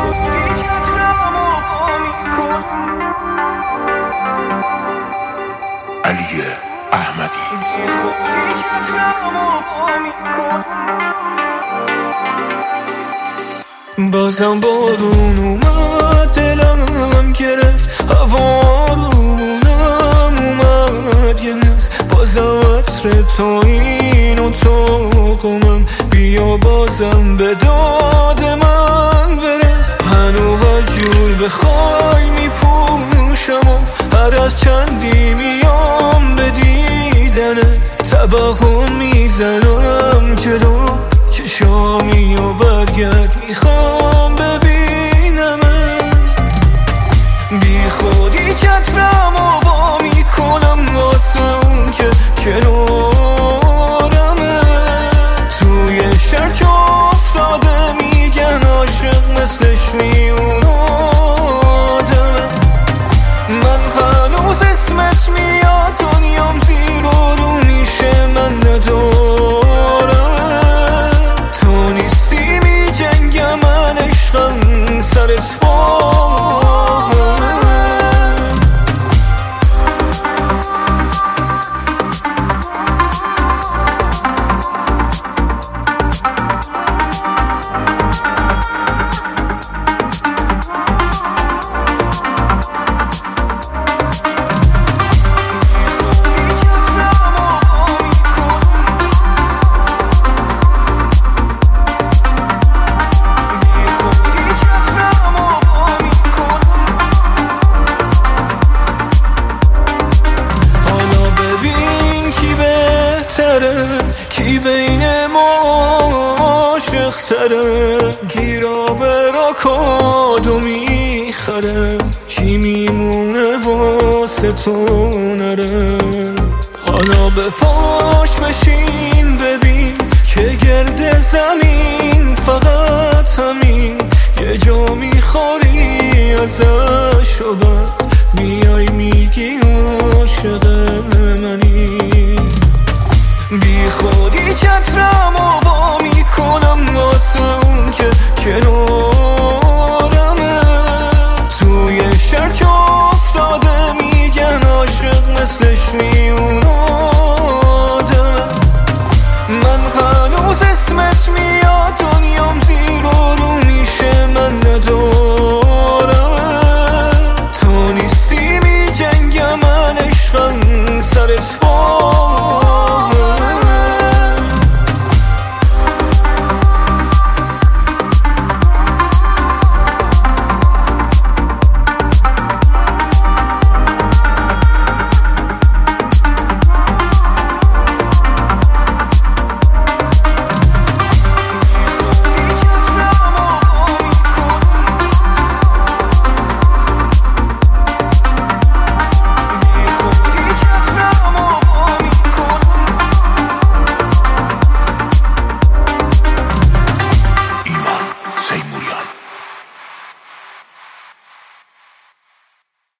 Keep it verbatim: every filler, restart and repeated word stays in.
علی احمدی. بازم بارون اومد، دلم گرفت، هوا رومونم اومد گرفت. بازم عطر تو این اتاق من، بیا بازم به داد من برس. هنو هر جور بخوای میپوشم و هر از چندی میام به دیدنت. طبقم میزنم که دو چشامی و برگرد، میخوام ببینمت. بی خودی چترم و با میکنم واسه اون که کنارمه. توی شهر که افتاده میگن عاشق مثلش میون آدمه. من هنوز اسمت میاد، دنیام زیر و رو میشه، من ندارم. تو نیستی می جنگم، من عشقم سرت بامه. کی بین ما عاشق تره، کی را به راکادو میخره، کی میمونه واسه تو نره. حالا به پاش بشین ببین که گرد زمین فقط